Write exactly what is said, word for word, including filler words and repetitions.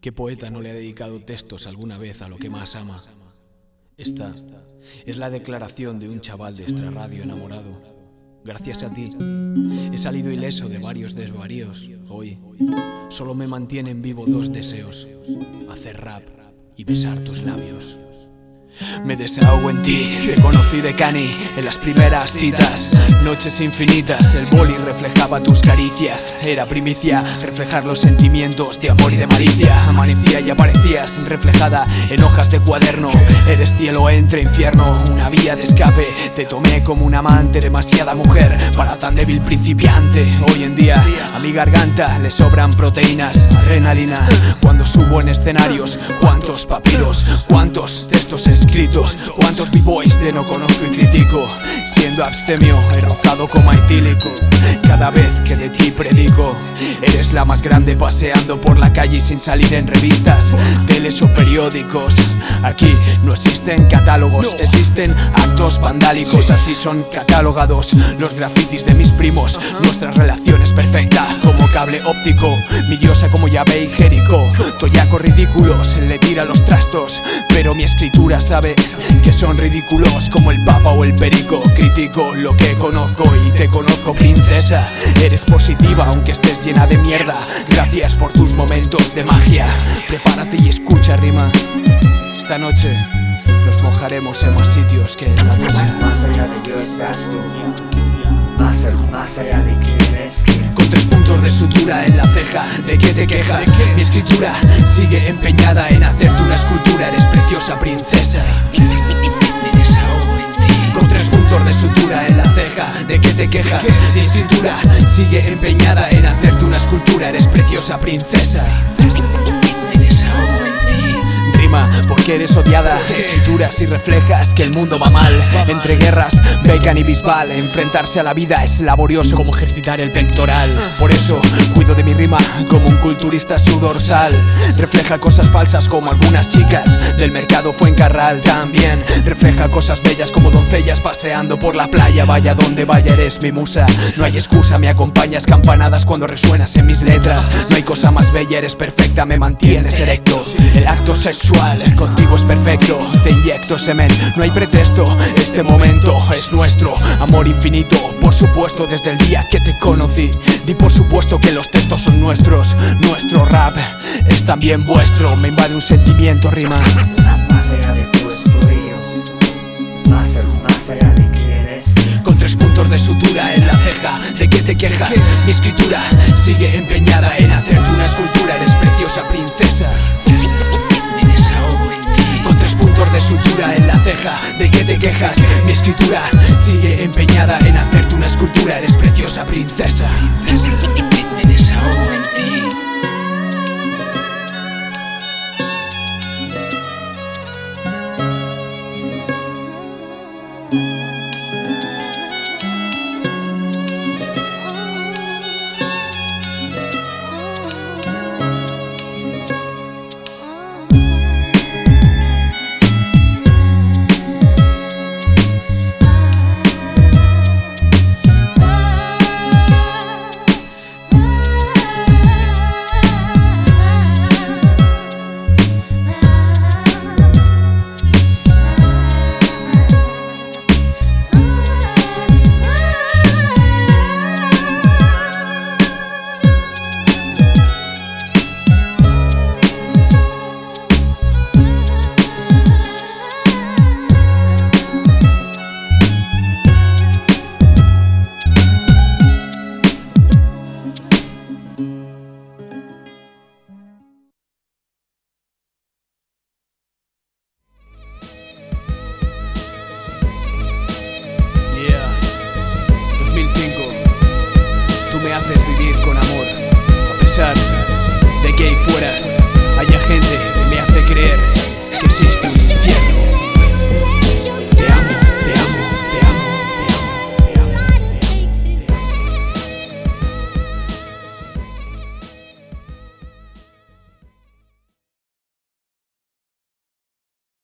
¿Qué poeta no le ha dedicado textos alguna vez a lo que más ama? Esta es la declaración de un chaval de extrarradio enamorado. Gracias a ti he salido ileso de varios desvaríos. Hoy solo me mantienen vivo dos deseos: hacer rap y besar tus labios. Me desahogo en ti, te conocí de cani en las primeras citas. Noches infinitas, el boli reflejaba tus caricias. Era primicia reflejar los sentimientos de amor y de malicia. Amanecía y aparecías reflejada en hojas de cuaderno. Eres cielo entre infierno, una vía de escape. Te tomé como un amante, demasiada mujer para tan débil principiante. Hoy en día a mi garganta le sobran proteínas, adrenalina. Cuando subo en escenarios, cuántos papiros, cuántos textos escritos, cuántos b-boys de no conozco y critico. Siendo abstemio he rozado como etílico cada vez que de ti predico. Eres la más grande paseando por la calle sin salir en revistas, teles o periódicos. Aquí no existen catálogos, existen actos vandálicos. Así son catalogados los grafitis de mis primos. Nuestra relación es perfecta como cable óptico, mi diosa como Yahvé y Jericó. Toyaco ridículos, le tira los trastos, pero mi escritura sabe que son ridículos como el papa o el perico. Critico lo que conozco y te conozco, princesa. Eres positiva aunque estés llena de mierda. Gracias por tus momentos de magia. Prepárate y escucha rima. Esta noche nos mojaremos en más sitios que en la ducha. Más allá de yo estás tú, más, más allá de quién es quién. Con tres puntos de sutura en la ceja, ¿de qué te quejas? Mi escritura sigue empeñada en hacerte una escultura. Eres preciosa princesa. Con tres puntos de sutura en la ceja, ¿de qué te quejas? Mi escritura sigue empeñada en hacerte una escultura. Eres preciosa princesa. Rima porque eres odiada, escrituras y reflejas que el mundo va mal. Entre guerras, Bacon y Bisbal, enfrentarse a la vida es laborioso como ejercitar el pectoral. Por eso cuido de mi rima como un culturista su dorsal. Refleja cosas falsas como algunas chicas del mercado Fuencarral. También refleja cosas bellas como doncellas paseando por la playa. Vaya donde vaya eres mi musa, no hay excusa, me acompañas campanadas cuando resuenas en mis letras. No hay cosa más bella, eres perfecta, me mantienes erecto. El acto sexual contigo es perfecto, te inyecto semen, no hay pretexto. Este momento es nuestro, amor infinito. Por supuesto desde el día que te conocí, di por supuesto que los textos son nuestros. Nuestro rap es también vuestro, me invade un sentimiento rima. Más allá de tú estoy yo, más, más allá de quién es quién. Con tres puntos de sutura en la ceja, ¿de qué te quejas? Mi escritura sigue empeñada en hacerte una escultura. Eres preciosa princesa. Con tres puntos de sutura en la ceja, ¿de qué te quejas? Mi escritura sigue empeñada en hacerte una escultura. Eres preciosa princesa. Me desahogo en ti. Tú me haces vivir con amor, a pesar de que ahí fuera haya gente